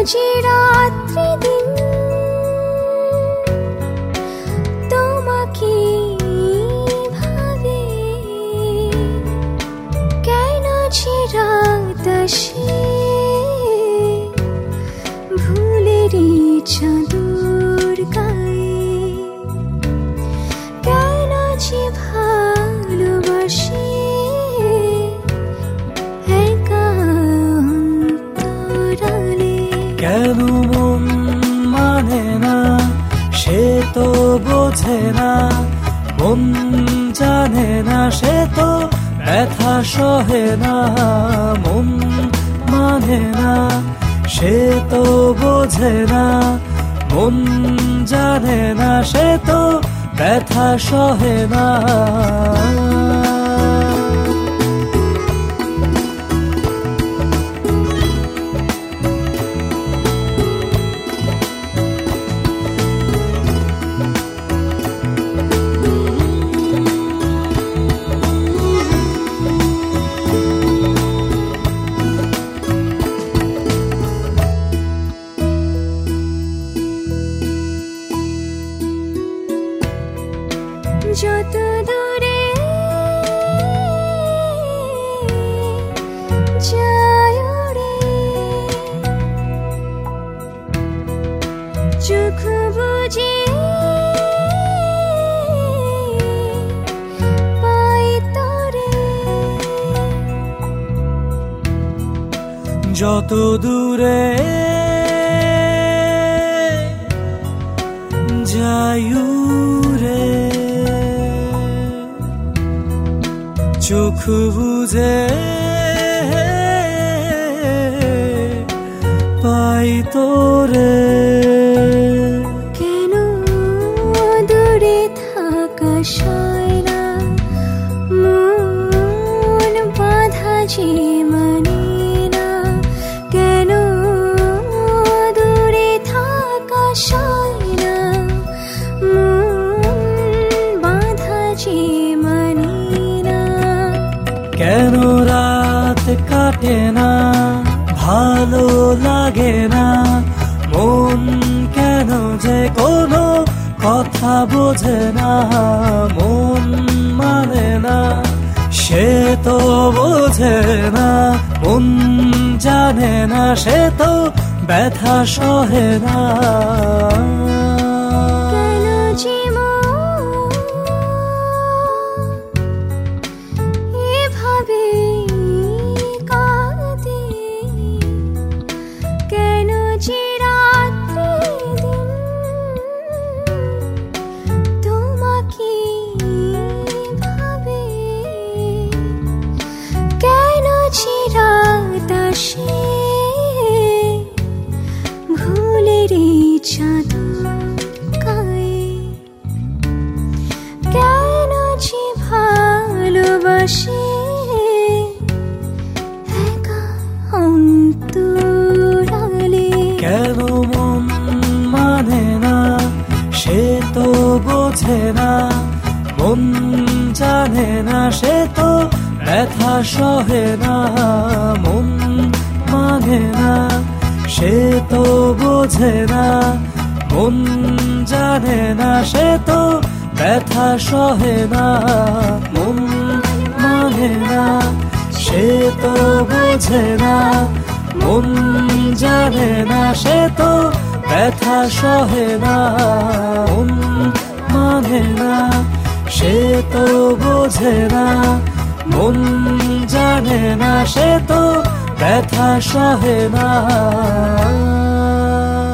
যে রাত্রি দিন তোমাকে ভাবে, কেন যে রাত আসে ভুলেরই চাদর গায়ে, কেন যে ভালোবাসে কেন মন মানে না সে তো বোঝে না, মন জানে না সে তো ব্যথা সহে না, মন মানে না সে তো বোঝে না, মন জানে না সে তো ব্যথা সহে না। যত দূরে যায় রে চোখ বুঝে পাই তোরে, যত দূরে যায়ু রে চোখ বুঝে পাই তোরে, কেন দূরে থাকা সয় না মন বাঁধা যে মানে না, কেন দূরে থাকা সয় না মন বাঁধা যে মানে না, কেন রাত কাটে না ভালো লাগে না, মন কেন যে কোনো কথা বোঝে না, মন মানে না সে তো বোঝে না, মন জানে না সে তো ব্যথা সহে না। কেন যে এভাবে কাঁদে, কেন যে রাত্রি দিন তোমাকে ভাবে, কেন যে রাত আসে ভুলেরই চাদর গায়ে, কেন যে ভালোবাসে একা অন্তরালে, কেন মন মানে না সে তো বোঝে না, মন জানে না সে তো ব্যথা সহে না, মন মানে না সে তো বোঝে না, মন জানে না সে তো ব্যথা সহে না, মন মানে না সে তো বোঝে না, মন জানে না সে তো ব্যথা সহে না, মন মানে না সে তো বোঝে না, মন জানে না সে তো ব্যথা সহে না।